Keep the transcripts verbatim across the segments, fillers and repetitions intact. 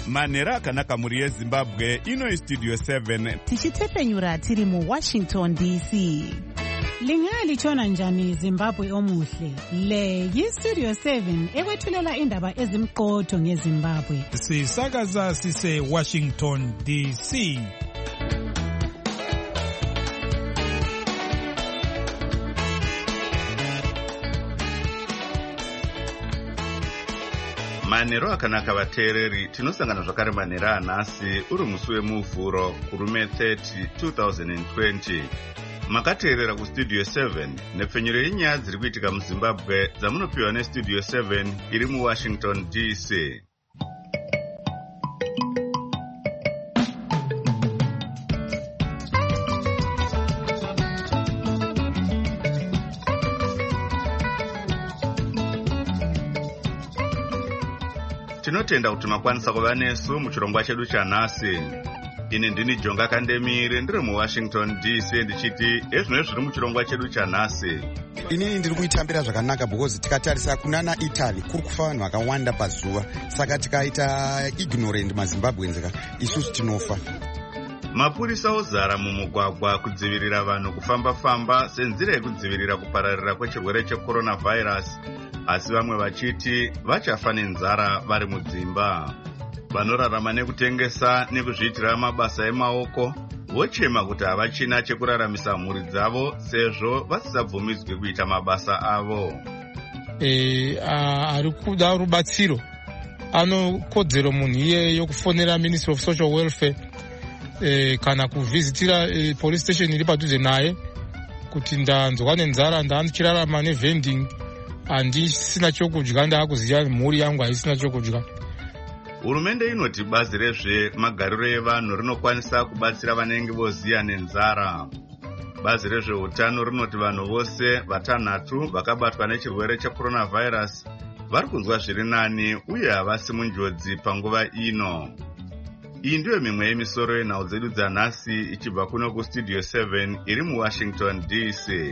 manhero akanaka mhuri yezimbabwe. Ino istudio seven tichitepfenyura tiri muwashington D C. Lingalitshona njani Zimbabwe omuhle? Le yistudio seven ekwethulela indaba ezimqotho ngeZimbabwe. Sisakaza sise Washington D C. manhero akanaka vateereri. Tinosangana zvakare manhero anhasi uri musi wemuvhuro kurume thirty twenty twenty. Makateerera kustudio seven nepfenyuro yenyaya dziri kuitika muZimbabwe dzamunopiwa nestudio seven iri muWashington D C. Tinotenda kuti makwanisa kuva nesu muchirongwa chedu chanhasi. Ini ndini Jonga Kandemire ndiri muWashington D C ndichiti ezvino zviri muchirongwa chedu chanhasi. Inini ndiri kuitambira zvakanaka because tikatarisa kunana Italy kuri kufa vanhu vakawanda pazuva, saka tikaita ignorant maZimbabweans isusu tinofa. Mapurisa ozara mumugwagwa kudzivirira vanhu kufamba-famba senzira yekudzivirira kupararira kwechirwere checoronavirus, asi vamwe vachiti vachafa nenzara vari mudzimba. Vanorarama nekutengesa nekuzviitira mabasa emaoko vochema kuti havachina chekuraramisa mhuri dzavo sezvo vasisabvumidzwi kuita mabasa avo. E, ari kuda rubatsiro anokodzero munhu iye yokufonera Ministry of Social Welfare e, kana kuvhizitira e, police station iri padhuze naye kuti ndanzwa nenzara ndandichirarama nevending handisina chokudya, ndaakuziva mhuri yangu haisina chokudya. Hurumende inoti bazi rezvemagariro evanhu rinokwanisa kubatsira vanenge voziya nenzara. Bazi rezveutano rinoti vanhu vose vatanhatu vakabatwa nechirwere checoronavirus vari kunzwa zviri nani uye havasi munjodzi panguva ino. Iyi ndiyo mimwe yemisoro yenhau dzedu dzanhasi ichibva kuno kustudio seven iri muWashington D C.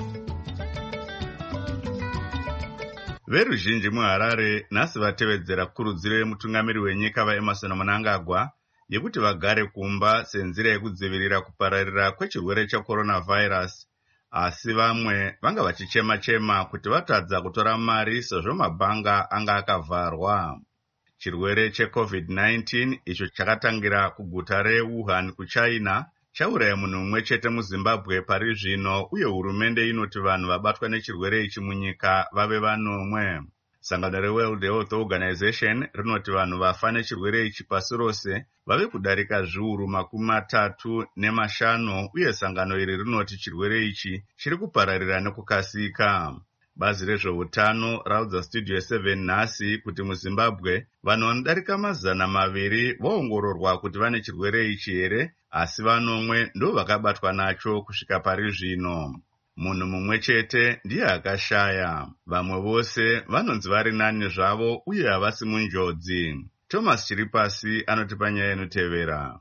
Veruzhinji muHarare nhasi vatevedzera kurudziro yemutungamiri wenyika vaEmmerson Mnangagwa yekuti vagare kumba senzira yekudzivirira kupararira kwechirwere checoronavirus, asi vamwe vanga vachichema-chema kuti vatadza kutora mari sezvo mabhanga anga akavharwa. Chirwere checovid nineteen icho chakatangira kuguta reWuhan kuChina chauraya munhu mumwe chete muZimbabwe pari zvino, uye hurumende inoti vanhu vabatwa nechirwere ichi munyika vave vanomwe. Sangano reWorld Health Organization rinoti vanhu vafa nechirwere ichi pasi rose vave kudarika zviuru makumi matatu nemashanu, uye sangano iri rinoti chirwere ichi chiri kupararira nekukasika. Bazi rezveutano raudza studio seven nhasi kuti muZimbabwe vanhu vanodarika mazana maviri vaongororwa kuti vane chirwere ichi here, asi vanomwe ndo vakabatwa nacho kusvika pari zvino. Munhu mumwe chete ndiye akashaya, vamwe vose vanonzi vari nani zvavo uye havasi munjodzi. Thomas Chiripasi anotipa nyaya inotevera.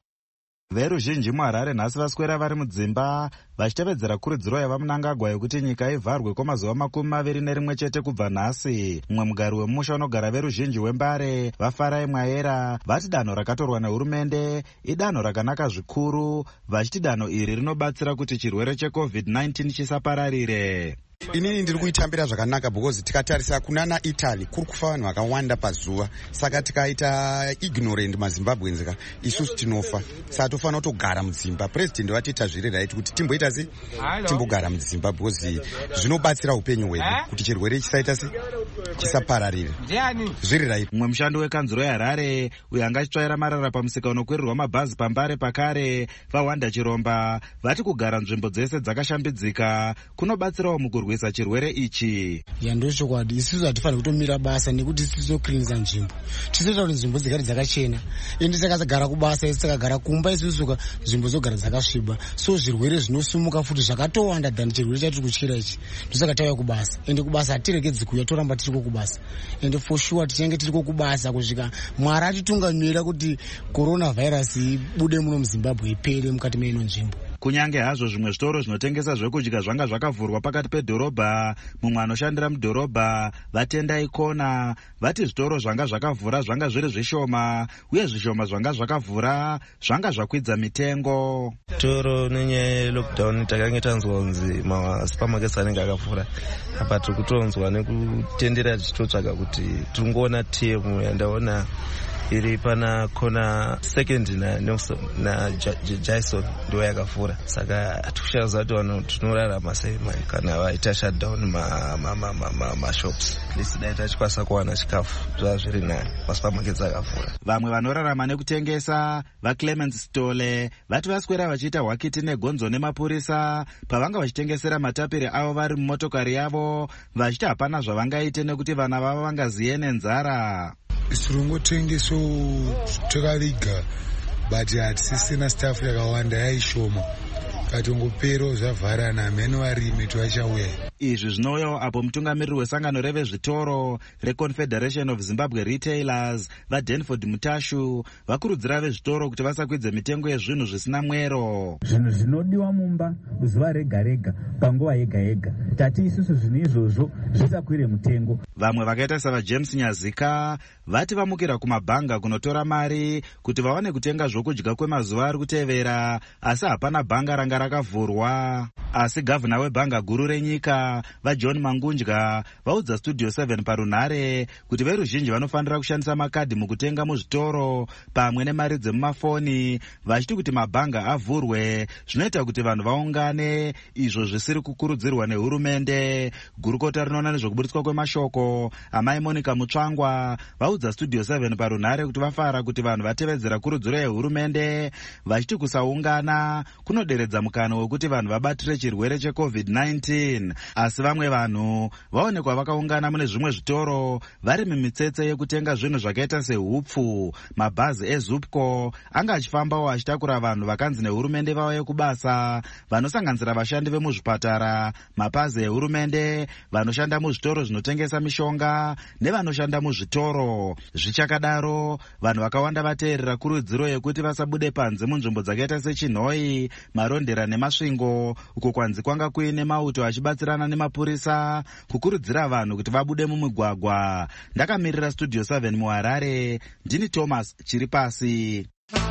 Veruzhinji muHarare nhasi vaswera vari mudzimba vachitevedzera kurudziro yavaMnangagwa yekuti nyika ivharwe kwamazuva makumi maviri nerimwe chete kubva nhasi. Mumwe mugari wemusha unogara veruzhinji wembare vaFarai Mwayera vati danho rakatorwa nehurumende idanho rakanaka zvikuru, vachiti danho iri rinobatsira kuti chirwere checovid nineteen chisapararire. Inini ndiri kuitambira zvakanaka because tikatarisa kunana Italy kuri kufa vanhu vakawanda pazuva, saka tikaita ignorant maZimbabweans isusu tinofa, saka tofanira kutogara mudzimba. President vatita zviri right kuti timboita se timbogara mudzimba because zvinobatsira upenyu hwedu kuti chirwere chisaita se chisapararire. Zviri right. Mumwe mushando wekanzuro yeHarare uyo anga achitsvaira marara pamusika unokwirirwa mabhazi pambare pakare vaWanda Chiromba vati kugara nzvimbo dzese dzakashambidzika kunobatsirawo mukurwa kurwisa chirwere ichi. Yandochokwadi isusu hatifaniri kutomira basa nekuti isusu tinoklinisa nzvimbo. Tisoita kuti nzvimbo dzigare dzakachena. Ende takagara kubasa isi takagara kumba isusu nzvimbo dzogara dzakasviba. So zvirwere zvinosumuka futi zvakatowanda dhani chirwere chatiri kutyira ichi. Ndosaka tauya kubasa. Ende kubasa hatiregedzi kuuya toramba tiriko kubasa. Ende for sure tichange tiriko kubasa kusvika Mwari atitungamira kuti coronavirus ibude muno muZimbabwe ipere mukati meino nzvimbo. kunyange hazvo zvimwe zvitoro zvinotengesa zvekudya zvanga zvakavhurwa pakati pedhorobha. Mumwe anoshandira mudhorobha vatendai kona vati zvitoro zvanga zvakavhura zvanga zviri zvishoma, uye zvishoma zvanga zvakavhura zvanga zvakwidza mitengo. Toro nenyaya lockdown takange tanzwa kunzi masupermarkets anenge akavhura, apa tiri kutonzwa nekutendera tichitotsvaga kuti tiri kungoona temu yandaona iri pana kona second na Nelson na Jason ndo yakavhura, saka atikushaza kuti vanhu tinorarama sei kana vaita shutdown ma ma ma ma, ma shops lisidai tachikwanisa kuwana chikafu zvava zviri nani masupermarkets akavhura. Vamwe vanorarama nekutengesa vaClemens Stole vati vaswera vachiita hwakiti negonzo nemapurisa pavanga vachitengesera matapiri avo vari mumotokari yavo, vachiti hapana zvavangaite nekuti vana vavo vangaziye nenzara. Sirongotengeso takaliga but hatisisina staff yakawanda yaishoma, katongopero zvavharana hamene varimi twachauya. Izvi zvinouyawo apo mutungamiriri wesangano revezvitoro reConfederation of Zimbabwe Retailers vaDenford Mutashu vakurudzira vezvitoro kuti vasakwidze mitengo yezvinhu zvisina mwero. Zvinhu zvinodiwa mumba zuva rega rega panguva yega yega, tati isusu zvinhu izvozvo zvisakwire mutengo. Vamwe vakaita savaJames Nyazika vati vamukira kumabhanga kunotora mari kuti vawane kutenga zvokudya kwemazuva ari kutevera, asi hapana bhanga ranga rakavhurwa. Asi gavhuna webhanga guru renyika vaJohn Mangunja vaudza Studio seven parunhare kuti veruzhinji vanofanira kushandisa makadhi mukutenga muzvitoro pamwe nemari dzemumafoni, vachiti kuti mabhanga avhurwe zvinoita kuti vanhu vaungane, izvo zvisiri kukurudzirwa nehurumende. Gurukota rinoona nezvokubudiswa kwemashoko amai Monica Mutsvangwa vaudza Studio seven parunhare kuti vafara kuti vanhu vatevedzera kurudziro yehurumende, vachiti kusaungana kunoderedza mukana wekuti vanhu vabatire chirwere checovid nineteen. Asi vamwe vanhu vaonekwa vakaungana mune zvimwe zvitoro vari mimitsetse yekutenga zvinhu zvakaita sehupfu. Mabhazi eZupco anga achifambawo achitakura vanhu vakanzi nehurumende vauye kubasa, vanosanganisira vashandi vemuzvipatara, mapazi ehurumende, vanoshanda muzvitoro zvinotengesa mishonga nevanoshanda muzvitoro. Zvichakadaro, vanhu vakawanda vateerera kurudziro yekuti vasabude panze munzvimbo dzakaita sechinhoi, marondera nemasvingo, uko kwanzi kwanga kuine mauto achibatsirana nemapurisa kukurudzira vanhu kuti vabude mumigwagwa. Ndakamirira Studio seven muHarare, ndini Thomas Chiripasi.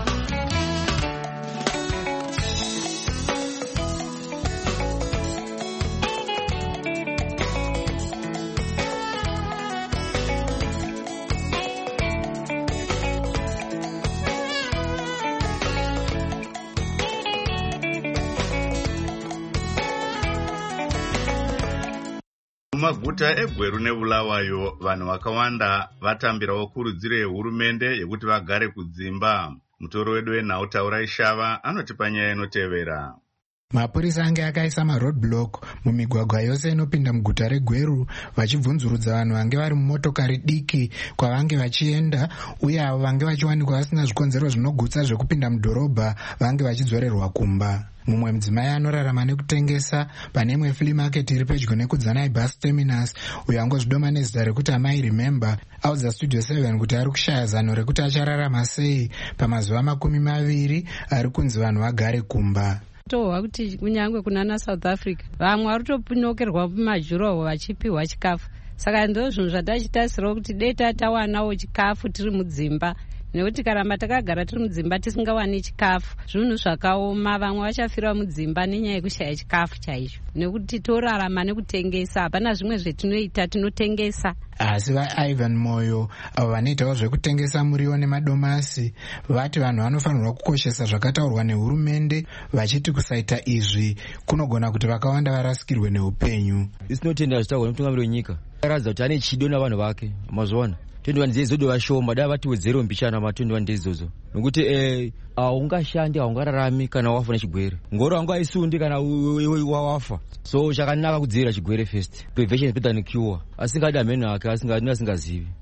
Mumaguta eGweru neBulawayo vanhu vakawanda vatambirawo kurudziro yehurumende yekuti vagare kudzimba. Mutoro wedu wenhau Taurai Shava anoti panyaya inotevera. Mapurisa ange akaisa maroadblock mumigwagwa yose inopinda muguta reGweru vachibvunzurudza vanhu vange vari mumotokari diki kwavange vachienda, uye avo vange vachiwanikwa vasina zvikonzero zvinogutsa zvekupinda mudhorobha vange vachidzorerwa kumba. Mumwe mudzimai anorarama nekutengesa pane imwe flea market iri pedyo nekudzanai bus terminus, uyo angozvidoma nezita rekuti amai Remember, audza Studio seven kuti ari kushaya zano rekuti achararama sei pamazuva makumi maviri ari kunzi vanhu vagare kumba. Tohwa kuti kunyangwe kunana South Africa vamwe vari kutopunyokerwa mumajuroho vachipiwa chikafu, saka ndo zvinhu zvatachitasirawo kuti dei tatawanawo chikafu tiri mudzimba, nekuti karamba takagara tiri mudzimba tisingawani chikafu zvinhu zvakaoma, vamwe vachafira mudzimba nenyaya yekushaya chikafu chaicho, nekuti torarama nekutengesa, hapana zvimwe zvetinoita, tinotengesa. Asi vaIvan Moyo avo vanoitawo zvekutengesa muriwo nemadomasi vati vanhu vanofanirwa kukoshesa zvakataurwa nehurumende, vachiti kusaita izvi kunogona kuti vakawanda varasikirwe neupenyu. Isinotenda zvitaurwa nemutungamiriri wenyika aradza kuti ane chido navanhu vake. Mazuwana twenty-one dzeizodi vashoma, dai vatiwedzere mbishana ma twenty-one days idzodzo, nokuti eh haungashandi haungararami kana wafa nechigwere, ngoro haungaisundi kana wafa. So chakanaka kudzivirira chigwere first, prevention is better than cure. Asingadi amene ake asingadi asingazivi.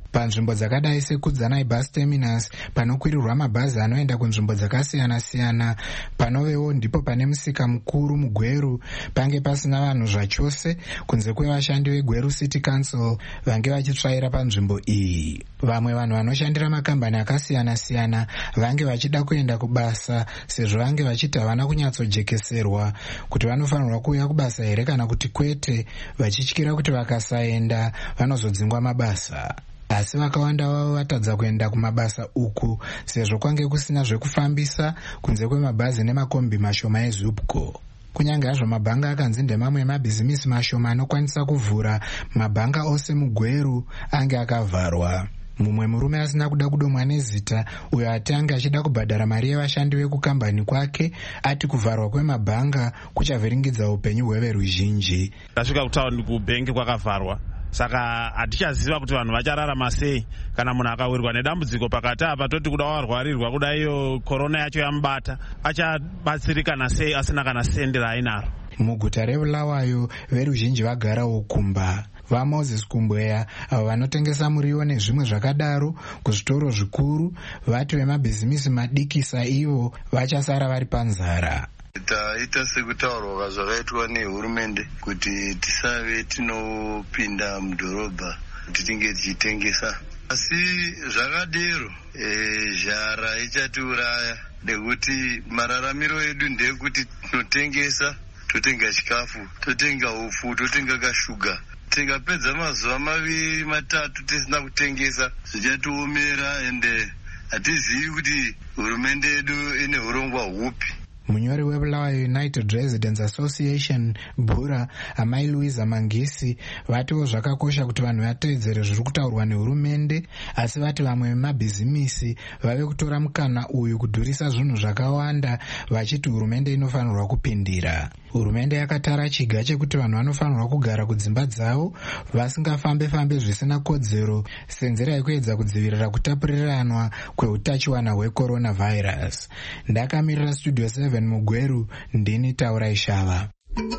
Panzvimbo dzakadai sekudzanai bus terminus panokwirirwa mabhazi anoenda kunzvimbo dzakasiyana-siyana, panovewo ndipo pane musika mukuru muGweru, pange pasina vanhu zvachose kunze kwevashandi veGweru City Council vange vachitsvaira panzvimbo iyi. Vamwe vanhu vanoshandira makambani akasiyana-siyana vange vachida kuenda kubasa sezvo vange vachiti havana kunyatsojekeserwa kuti vanofanirwa kuuya kubasa here kana kuti kwete, vachityira kuti vakasaenda vanozodzingwa mabasa. Asi vakawanda vavo vatadza kuenda kumabasa uku sezvo kwange kusina zvekufambisa kunze kwemabhazi nemakombi mashoma eZupco. Kunyange hazvo mabhanga akanzi ndemamwe emabhizimisi mashoma anokwanisa kuvhura, mabhanga ose muGweru ange akavharwa. Mumwe murume asina kuda kudomwa nezita, uyo ati ange achida kubhadhara mari yevashandi vekukambani kwake, ati kuvharwa kwemabhanga kuchavhiringidza upenyu hweveruzhinji. Tasvika kutaundi kubhengi kwakavharwa, saka hatichaziva kuti vanhu vachararama sei kana munhu akawirwa nedambudziko pakati apa, toti kuda warwarirwa kuda iyo korona yacho yamubata, achabatsirikana sei asina kana sendi raainaro. Muguta reBulawayo veruzhinji vagarawo kumba. VaMoses Kumbweya avo vanotengesa muriwo nezvimwe zvakadaro kuzvitoro zvikuru vati vemabhizimisi madikisa ivo vachasara vari panzara. Taita sekutaurwa zvakaitwa nehurumende kuti tisave tinopinda mudhorobha kuti tinge tichitengesa, asi zvakadero zhara ichatiuraya nekuti mararamiro edu ndeyekuti tinotengesa, totenga chikafu, totenga upfu, totenga kashuga. Tikapedza mazuva maviri matatu tisina kutengesa zvichatiomera, ende hatizivi kuti hurumende yedu ine hurongwa hupi. Munyori weBulawayo United Residents Association Bura, amai Louisa Mangisi, vatiwo zvakakosha kuti vanhu vateedzere zviri kutaurwa nehurumende, asi vati vamwe vemabhizimisi vave kutora mukana uyu kudhurisa zvinhu zvakawanda vachiti hurumende inofanirwa kupindira. Hurumende yakatara chiga chekuti vanhu vanofanirwa kugara kudzimba dzavo vasingafambe-fambe zvisina kodzero senzera yekuedza kudzivirira kutapuriranwa kweutachiwana hwecoronavirus. Ndakamirira Studio seven muGweru, ndini Taura Ishava.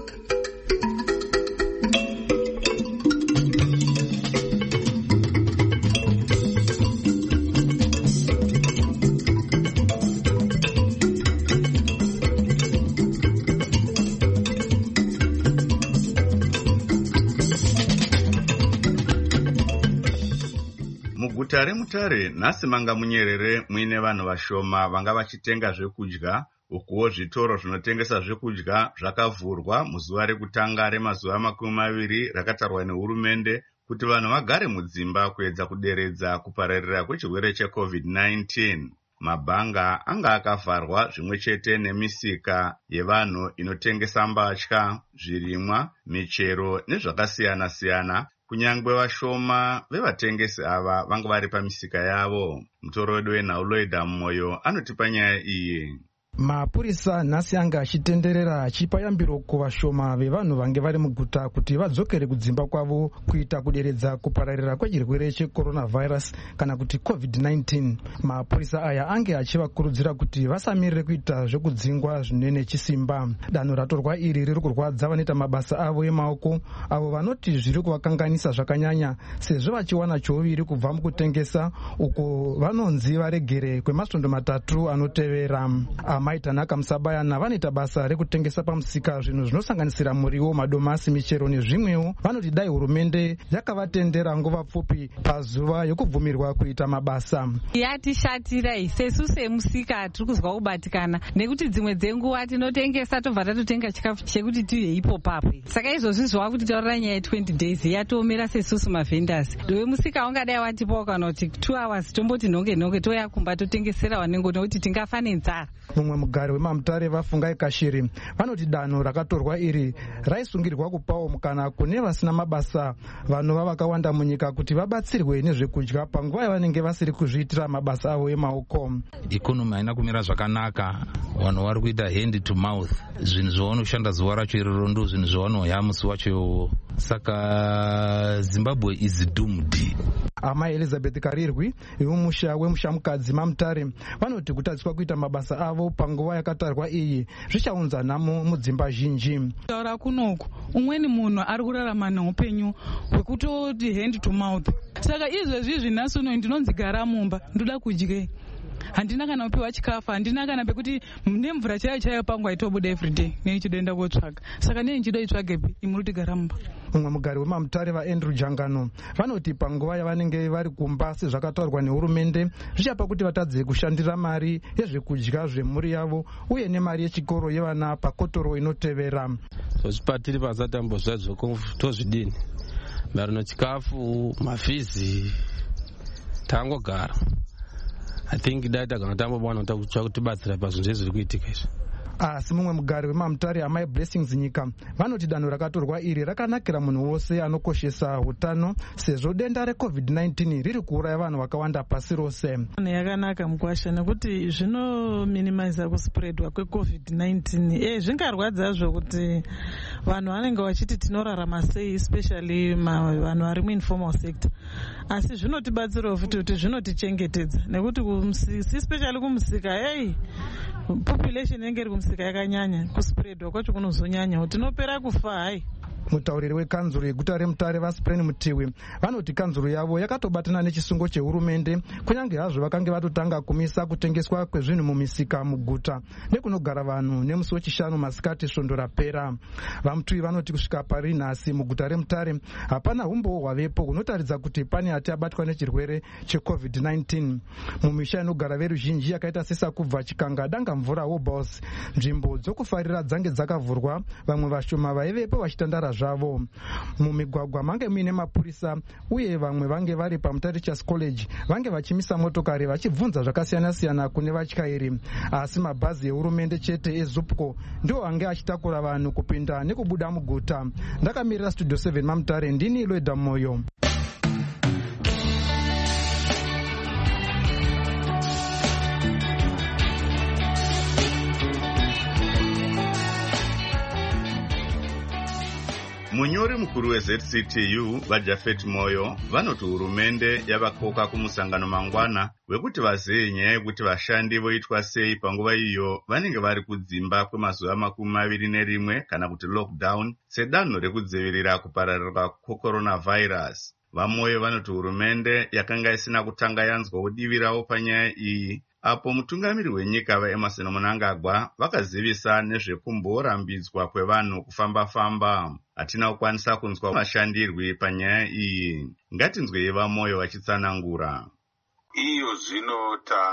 Muguta reMutare nhasi manga munyerere muine vanhu vashoma vanga vachitenga zvekudya, ukuwo zvitoro zvinotengesa zvekudya zvakavhurwa muzuva rekutanga remazuva makumi maviri rakatarwa nehurumende kuti vanhu vagare mudzimba kuedza kuderedza kupararira kwechirwere checovid nineteen. Mabhanga anga akavharwa zvimwe chete nemisika yevanhu inotengesa mbatya, zvirimwa, michero nezvakasiyana-siyana. Kunyangwe vashoma vevatengesi ava vanga vari pamisika yavo. Mutorodwe weNhauloida Mmoyo anotipa nyaya iyi. Mapurisa nhasi anga achitenderera achipa yambiro kuvashoma vevanhu vange vari muguta kuti vadzokere kudzimba kwavo kuita kuderedza kupararira kwechirwere checoronavirus kana kuti covid nineteen. Mapurisa aya ange achivakurudzira kuti vasamirire kuita zvekudzingwa zvinene chisimba. Danho ratorwa iri riri kurwadza vanoita mabasa avo emaoko, avo vanoti zviri kuvakanganisa zvakanyanya sezvo vachiwana choviri kubva mukutengesa uko vanonzi varegere kwemasondo matatu anotevera. Amai Tanaka Musabayana vanoita basa rekutengesa pamusika zvinhu zvinosanganisira muriwo, madomasi, michero nezvimwewo. Vanoti dai hurumende yakavatendera nguva pfupi pazuva yokubvumirwa kuita mabasa. Yatishatira isesu semusika tiri kuzwa kubatikana nekuti dzimwe dzenguva tinotengesa tobva tatotenga chikafu chekuti tiye ipopapo. Saka izvozvi zvava kuti taurira nyaya twenty days yatoomera sesusu mavhendasi. Dove musika ungadai watipawo kana kuti two hours tomboti nhonge nhonge toya kumba totengesera vanengo nekuti tingafa nenzara. Mumwe mugari weMamutare Vafungai Kashiri vanoti danho rakatorwa iri raisungirwa kupawo mukana kune vasina mabasa vanhu vavakawanda munyika kuti vabatsirwe nezvekudya panguva yavanenge vasiri kuzviitira mabasa avo emaoko. Ikonomi haina kumira zvakanaka, vanhu vari kuita hand to mouth, zvinhu zvavanoshanda zuva racho iroro ndo zvinhu zvavanoya musi wacho saka Zimbabwe is doomed. Amai Elizabeth Karirwi vemusha wemushamukadzi maMutare vanoti kutadziswa kuita mabasa avo panguva yakatarwa iyi zvichaunza nhamo mudzimba zhinji. Taura kunoku umweni munhu ari kurarama neupenyu hwekutoti hand to mouth. Saka izvezvi zvinasono ndinonzi gara mumba ndoda kudyei. Handina kana kupiwa chikafu, handina kana pekuti nemvura chaiyo chaiyo pangu aitobuda everyday neichidoenda kotsvaga. Saka nei nchido itsvagepi imuri kuti gara mumba. Mumwe mugari wemaMutare vaAndrew Jangano vanoti panguva yavanenge vari kumba sezvakataurwa nehurumende zvichapa kuti vatadze kushandira mari yezvekudya zvemhuri yavo uye nemari yechikoro yevana pakotoro inotevera. Zvozvipatiri pasatambozvadzvo tozvidini marino chikafu mafizi tangogara. I think that I'm going to talk to Batra Bazunjes. Asi mumwe mugari wemaMutare amai Blessings Nyika vanoti danho rakatorwa iri rakanakira munhu wose anokoshesa utano sezvo denda recovid nineteen riri kuuraya vanhu vakawanda pasi rose. Yakanaka mukwasha nekuti zvinominimiza kuspreadwa kwecovid nineteen. Eh zvingarwadzazvo kuti vanhu vanenge vachiti tinorarama sei especially vanhu vari muinformal sector. Asi zvinotibatsirawo futi kuti zvinotichengetedza nekuti especially kumusika hey population inenge iri kumusika yakanyanya kuspreadwa kwacho kunozonyanya tinopera kufa hai. Mutauriri wekanzuro yeguta reMutare vaSpren Mutiwi vanoti kanzuro yavo yakatobatana nechisungo chehurumende kunyange hazvo vakange vatotanga kumisa kutengeswa kwezvinhu mumisika muguta nekunogara vanhu nemusi wechishanu masikati svondo rapera. VaMutiwi vanoti kusvika pari nhasi muguta reMutare hapana umbowo hwavepo hunotaridza kuti pane ati abatwa nechirwere checovid nineteen. Mumisha inogara veruzhinji yakaita sesakubva Chikanga Danga Mvura Wobos nzvimbo dzokufarira dzange dzakavhurwa vamwe vashoma vaivepo vachitandara zvavo. Mumigwagwa mange muine mapurisa uye vamwe vange vari paMutare Teachers College vange vachimisa motokari vachibvunza zvakasiyana siyana kune vatyairi. Asi mabhazi ehurumende chete eZupco ndiwo ange achitakura vanhu kupinda nekubuda muguta. Ndakamirira Studio seven maMutare ndini Loida Moyo. Munyori mukuru weZ C T U vaJafet Moyo vanoti hurumende yavakoka kumusangano mangwana wekuti vaziye nyaya yekuti vashandi voitwa sei panguva iyo vanenge vari kudzimba kwemazuva makumi maviri nerimwe kana kuti lockdown sedanho rekudzivirira kupararira kwecoronavirus. VaMoyo vanoti hurumende yakanga isina kutanga yanzwa kudivirawo panyaya iyi apo mutungamiri wenyika vaEmmerson Mnangagwa vakazivisa nezvekumborambidzwa kwevanhu kufamba-famba. Hatina kukwanisa kunzwa mashandirwi panyaya iyi. Ngatinzwei VaMoyo vachitsanangura. Iyo zvino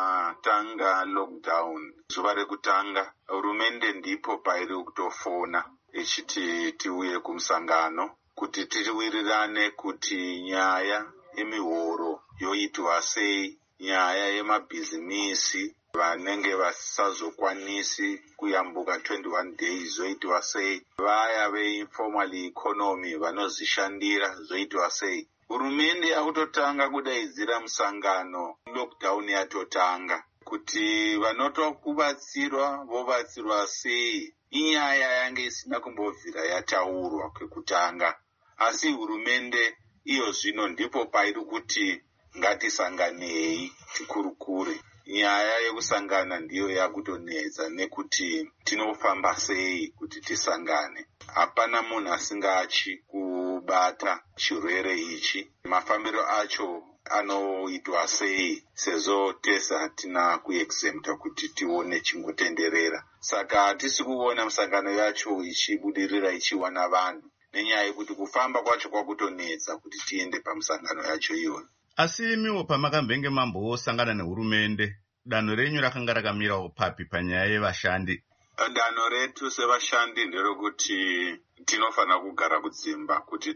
tatanga lockdown zuva rekutanga hurumende ndipo pairi kutofona ichiti tiuye kumusangano kuti tiwirirane kuti nyaya yemihoro yoitwa sei, nyaya yemabhizimisi vanenge vasazokwanisi kuyambuka twenty-one days zoitwa sei, vaya veinformal economy vanozishandira zoitwa sei. Hurumende yakutotanga kudaidzira musangano lockdown yatotanga kuti vanotwa kubatsirwa vobatsirwa sei. Inyaya yange isina kumbobvira yataurwa kwekutanga, asi hurumende iyo zvino ndipo pairi kuti ngatisanganei tikurukure. Nyaya yekusangana ndiyo yakutonetsa nekuti tinofamba sei kuti tisangane. Hapana munhu asingachi kubata chirwere ichi. Mafambiro acho anoitwa sei sezvo tese hatina kuexempta kuti tione chingotenderera. Saka hatisi kuona musangano yacho ichibudirira ichiwana vanhu nenyaya yekuti kufamba kwacho kwakutonetsa kuti tiende pamusangano yacho iyoyo. Asi imiwo pamakambenge mambosangana nehurumende, danho renyu rakanga rakamirawo papi panyaya yevashandi? Danho retu sevashandi nderokuti tinofana kugara kudzimba kuti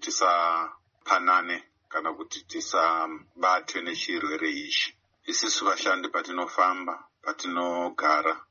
tisapanane kana kuti tisabatwe nechirwere ichi. Isusu vashandi patinofamba, patinogara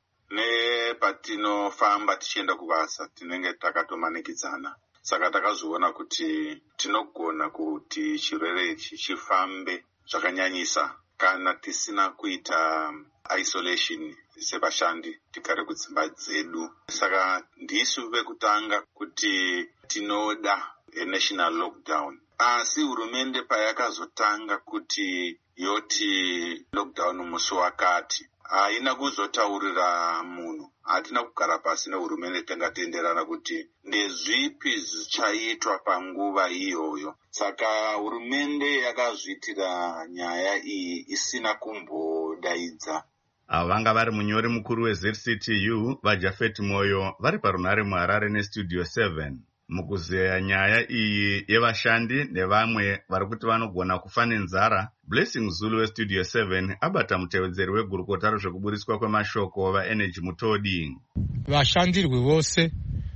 nepatinofamba tichienda kubasa tinenge takatomanikidzana. Saka takazoona kuti tinogona kuti chirwere ichi chifambe zvakanyanyisa kana tisina kuita isolation sevashandi tigare kudzimba dzedu. Saka ndisu vekutanga kuti tinoda national lockdown. Asi hurumende payakazotanga kuti yoti lockdown musi wakati haina kuzotaurira munhu, hatina kugara pasi nehurumende tangatenderana kuti ndezvipi zvichaitwa panguva iyoyo. Saka hurumende yakazviitira nyaya iyi isina kumbodaidza. Ava vanga vari munyori mukuru weZ C T U vaJafet Moyo vari parunhare muHarare neStudio seven mukuzeya nyaya iyi yevashandi nevamwe vari kuti vanogona kufa nenzara. Blessing Zulu weStudio seven abata mutevedzeri wegurukota rezvekuburiswa kwemashoko vaEnergy Mutodi. Vashandirwi vose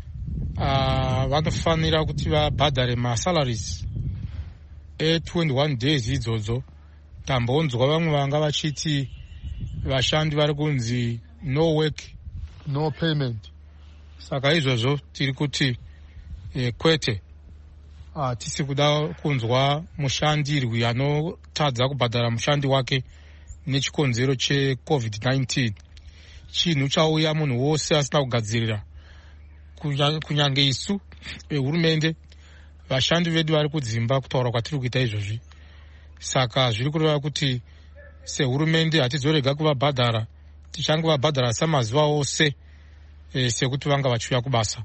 uh, vanofanira kuti vabhadhare masalaries e twenty-one days idzodzo. Tambonzwa vamwe vanga vachiti vashandi vari kunzi no work no payment. Saka izvozvo tiri kuti e, kwete hatisi uh, kuda kunzwa mushandirwi anotadza kubhadhara mushandi wake nechikonzero checovid nineteen. Chinhu chauya munhu wose asina kugadzirira, kunyange isu hurumende vashandi vedu vari kudzimba kutaura kwatiri kuita izvozvi. Saka zviri kureva kuti sehurumende hatizorega kuvabhadhara, tichanguvabhadhara samazuva ose e, sekuti vanga vachiuya kubasa.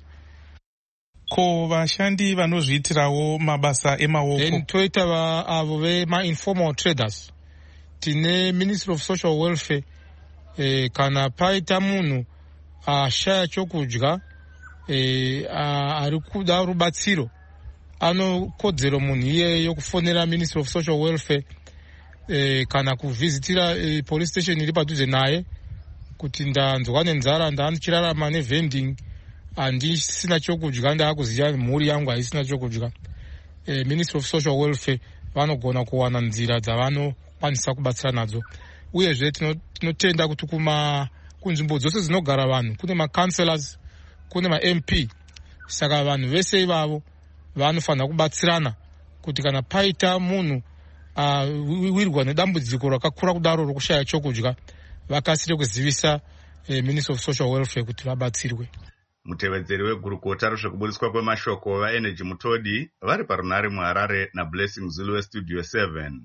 Ko vashandi vanozviitirawo mabasa emaoko? Then toita va avo vema-informal traders. Tine Ministry of Social Welfare, e, kana paita munhu ashaya chokudya e, ari kuda rubatsiro, anokodzero munhu iyeyo kufonera Ministry of Social Welfare e, kana kuvhizitira e, police station iri padhuze naye kuti ndanzwa nenzara, ndandichirarama nevending, handisina chokudya, ndaakuziva mhuri yangu haisina chokudya. E, Ministry of Social Welfare vanogona kuwana nzira dzavanokwanisa kubatsira nadzo. Uyezve tinotenda kuti kuma kunzvimbo dzose dzinogara vanhu kune ma-councillors, kune ma-M P. Saka vanhu vese ivavo vanofanira kubatsirana kuti kana paita munhu uh, wirwa nedambudziko rakakura kudaro rokushaya chokudya, vakasire kuzivisa eh, Ministry of Social Welfare kuti vabatsirwe. Mutevedzeri wegurukota rezvekuburiswa kwemashoko vaEnergy Mutodi vari parunhare muHarare naBlessing Zulu weStudio seven.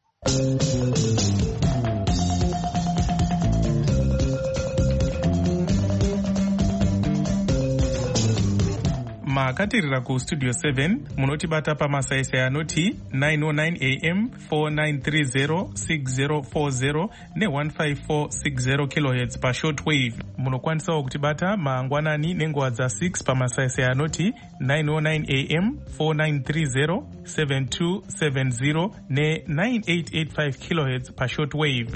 makatirira kustudio seven munotibata pamasaisai anoti nine oh nine A M, four nine three zero, six zero four zero ne one five four six zero kilohertz pa shortwave. Munokwanisawo kutibata mangwanani nenguva dza six pamasaisai anoti nine oh nine A M, four nine three zero, seven two seven zero ne nine eight eight five kilohertz pa shortwave.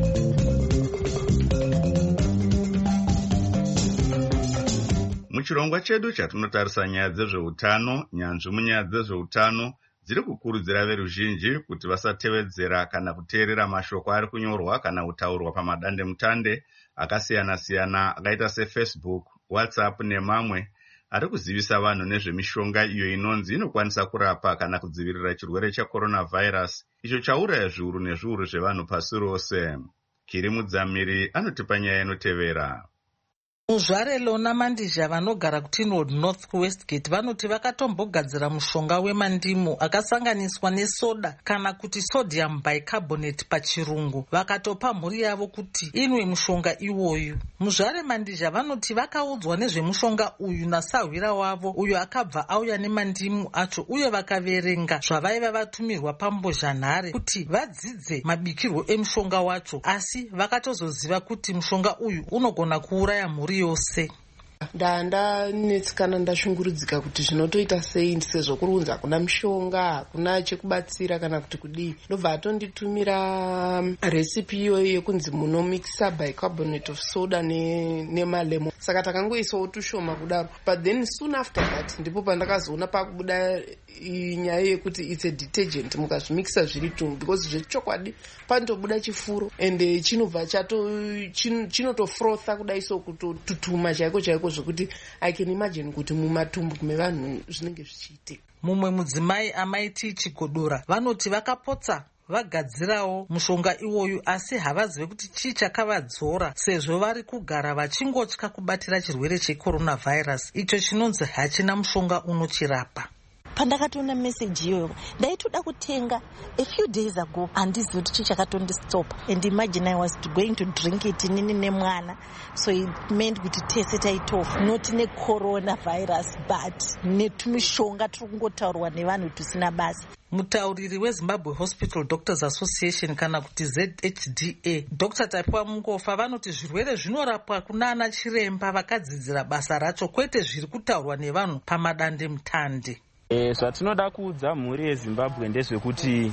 Muchirongwa chedu chatinotarisa nyaya dzezveutano, nyanzvi munyaya dzezveutano dziri kukurudzira veruzhinji kuti vasatevedzera kana kuteerera mashoko ari kunyorwa kana kutaurwa pamadandemutande akasiyana-siyana akaita seFacebook, WhatsApp nemamwe ari kuzivisa vanhu nezvemishonga iyo inonzi inokwanisa kurapa kana kudzivirira chirwere checoronavirus, icho chauraya zviuru nezviuru zvevanhu pasi rose. Kiri Mudzamiri anotipa nyaya inotevera. Muzvare Lona Mandizha vanogara kuTinwood North kuWestgate vanoti vakatombogadzira mushonga wemandimu akasanganiswa nesoda kana kuti sodium bicarbonate pachirungu, vakatopa mhuri yavo kuti inwe mushonga iwoyu. Muzvare Mandizha vanoti vakaudzwa nezvemushonga uyu nasahwira wavo uyo akabva auya nemandimu acho, uye vakaverenga zvavaiva vatumirwa pambozhanhare kuti vadzidze mabikirwo emushonga wacho, asi vakatozoziva kuti mushonga uyu unogona kuuraya mhuri yose. Ndanda netsikana ndashungurudzika kuti zvinotoita sei sezvo kurunza kuna mishonga hakuna chekubatsira kana kuti kudii. Ndobva atonditumira recipe iyoyo yekunzi munomikisa bicarbonate of soda nemalemon. Saka takangoisawo tushoma kudaro. But then soon after that ndipo pandakazoona pakubuda nyaya yekuti it's a detergent mukazvimikisa zviri tumbu, because zvechokwadi panotobuda chifuro ende chinobva chato chinotofrotha kudai so kutotutuma chaiko chaiko zvokuti I can imagine kuti mumatumbu mevanhu zvinenge zvichiitika. Mumwe mudzimai amaiti Chigodora vanoti vakapotsa vagadzirawo mushonga iwoyu, asi havazive kuti chii chakavadzora sezvo vari kugara vachingotya kubatira chirwere checoronavirus icho chinonzi hachina mushonga unochirapa. pandakatoona meseji iyoyo ndaitoda kutenga a few days ago, handizivi kuti chii chakatondistopa, and imagine I was going to drink it nini nemwana, so it meant kuti tese taitofa, not necoronavirus but netumishonga tiri kungotaurwa nevanhu tusina basa. Mutauriri weZimbabwe Hospital Doctors Association kana kuti Z H D A, Dr Tapiwa Mungofa, vanoti zvirwere zvinorapwa kunana chiremba vakadzidzira basa racho, kwete zviri kutaurwa nevanhu pamadande mutande. E, zvatinoda kuudza mhuri yeZimbabwe ndezvekuti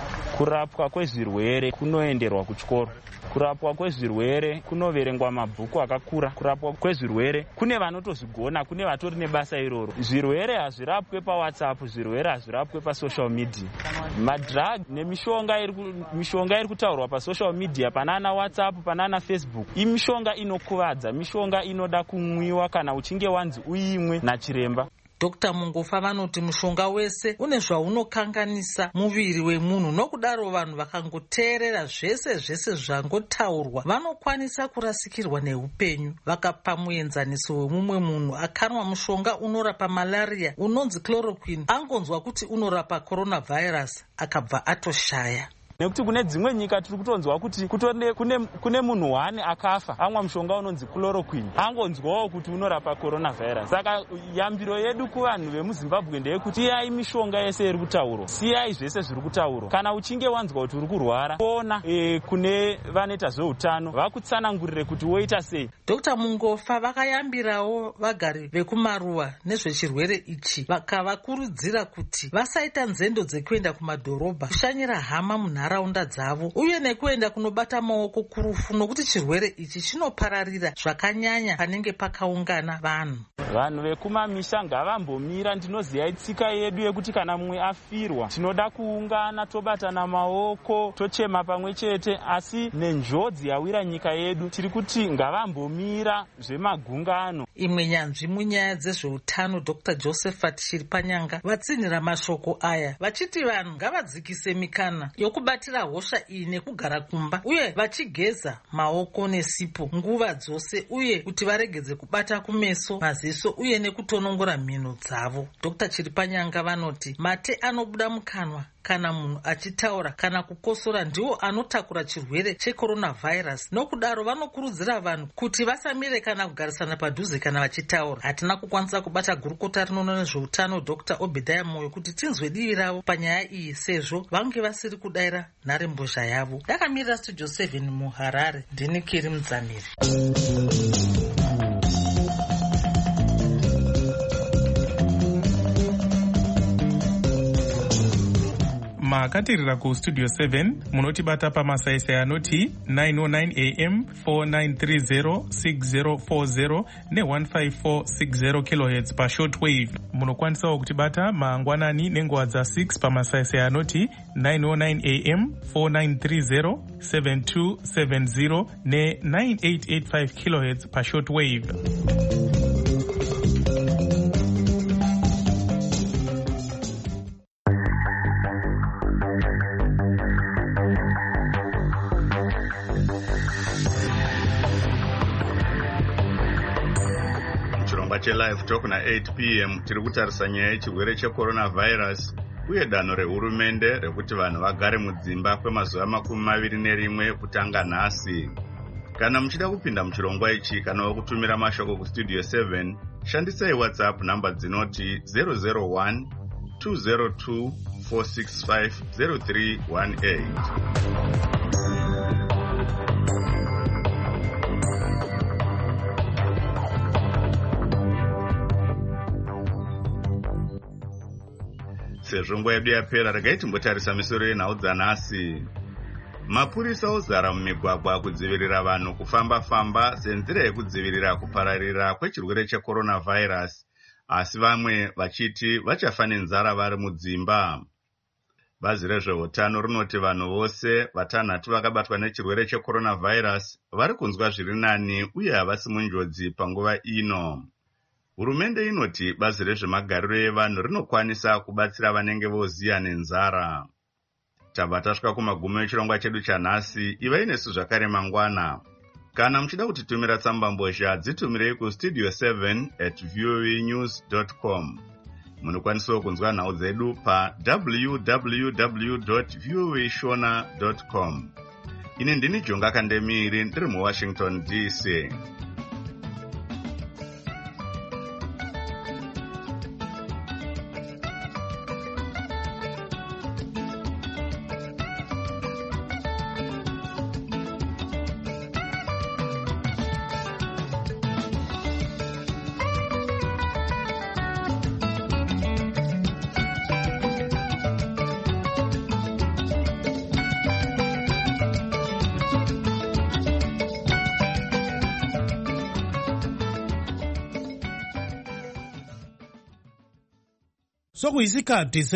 kurapwa kwezvirwere kunoenderwa kuchikoro, kurapwa kwezvirwere kunoverengwa mabhuku akakura, kurapwa kwezvirwere kune vanotozvigona, kune vatori nebasa iroro. Zvirwere hazvirapwe paWhatsApp, zvirwere hazvirapwe pasocial media. Madrug nemishonga iri mishonga iri kutaurwa pasocial media, panana WhatsApp, panana Facebook, imishonga inokuvadza, mishonga inoda kumwiwa kana uchinge wanzi uimwe nachiremba. Dr Mungofa vanoti mushonga wese une zvaunokanganisa muviri wemunhu, nokudaro vanhu vakangoteerera zvese zvese zvangotaurwa vanokwanisa kurasikirwa neupenyu. Vakapa muenzaniso wemumwe munhu akanwa mushonga unorapa malaria unonzi chloroquine, angonzwa kuti unorapa coronavirus akabva atoshaya. Nekuti kune dzimwe nyika tiri kutonzwa kuti kutone kune kune munhu wani akafa amwa mushonga unonzi chloroquine, angonzwawo kuti unorapa coronavirus. Saka yambiro yedu kuvanhu vemuZimbabwe ndeyekuti iyai mishonga yese iri kutaurwa, siyai zvese zviri kutaurwa. Kana uchinge wanzwa kuti uri kurwara, kuona e, kune vanoita zveutano vakutsanangurire kuti woita sei. Dr Mungofa vakayambirawo vagari vekumaruwa nezvechirwere ichi, vakavakurudzira kuti vasaita nzendo dzekuenda kumadhorobha kushanyira hama munharaunda nharaunda dzavo, uye nekuenda kunobata maoko kurufu, nokuti chirwere ichi chinopararira zvakanyanya panenge pakaungana vanhu. Vanhu vekumamisha ngavambomira. Ndinoziva itsika yedu yekuti kana mumwe afirwa tinoda kuungana tobatana maoko tochema pamwe chete, asi nenjodzi yawira nyika yedu tiri kuti ngavambomira zvemagungano. Imwe nyanzvi munyaya dzezveutano Dr Josephat Chiripanyanga vatsinhira mashoko aya vachiti vanhu ngavadzikise mikana yokubatira hosha iyi nekugara kumba, uye vachigeza maoko nesipo nguva dzose, uye kuti varegedze kubata kumeso, maziso uye nekutonongora mhino dzavo. Dr Chiripanyanga vanoti mate anobuda mukanwa kana munhu achitaura kana kukosora ndiwo anotakura chirwere checoronavirus. Nokudaro vanokurudzira vanhu kuti vasamire kana kugarisana padhuze kana vachitaura. Hatina kukwanisa kubata gurukota rinoona nezveutano Dr Obedaya Moyo kuti tinzwe divi ravo panyaya iyi, sezvo vange vasiri kudaira nharembozha yavo. Ndakamirira Studio seven muHarare, ndini Kiri Mudzamiri. makatirira kustudio seven munotibata pamasaisai anoti nine oh nine a m four nine three zero six zero four zero ne one five four six zero kilohertz pashortwave. Munokwanisawo kutibata mangwanani nenguva dza6 pamasaisai anoti nine oh nine a m four nine three zero seven two seven zero ne nine eight eight five kilohertz pashortwave. Live Talk na eight p m tiri kutarisa nyaya yechirwere checoronavirus uye danho rehurumende rekuti vanhu vagare mudzimba kwemazuva makumi maviri nerimwe kutanga nhasi. Kana muchida kupinda muchirongwa ichi kana wokutumira mashoko kustudio seven, shandisai WhatsApp namba dzinoti zero zero one two zero two four six five zero three one eight. Sezvo nguva yedu yapera, regai timbotarisa misoro yenhau dzanhasi. Mapurisa ozara mumigwagwa kudzivirira vanhu kufamba-famba senzira yekudzivirira kupararira kwechirwere checoronavirus, asi vamwe vachiti vachafa nenzara vari mudzimba. Bazi rezveutano rinoti vanhu vose vatanhatu vakabatwa nechirwere checoronavirus vari kunzwa zviri nani uye havasi munjodzi panguva ino. Hurumende inoti bazi rezvemagariro evanhu rinokwanisa kubatsira vanenge voziya nenzara. Tabva tasvika kumagumo echirongwa chedu chanhasi. Ivai nesu zvakare mangwana. Kana muchida kutitumira tsamba mbozha, dzitumirei kustudio seven at voanews dot com. munokwanisawo kunzwa nhau dzedu pa w w w dot voa shona dot com. Ini ndini Jonga Kandemiri ndiri muWashington D C. Sokuyisikhathi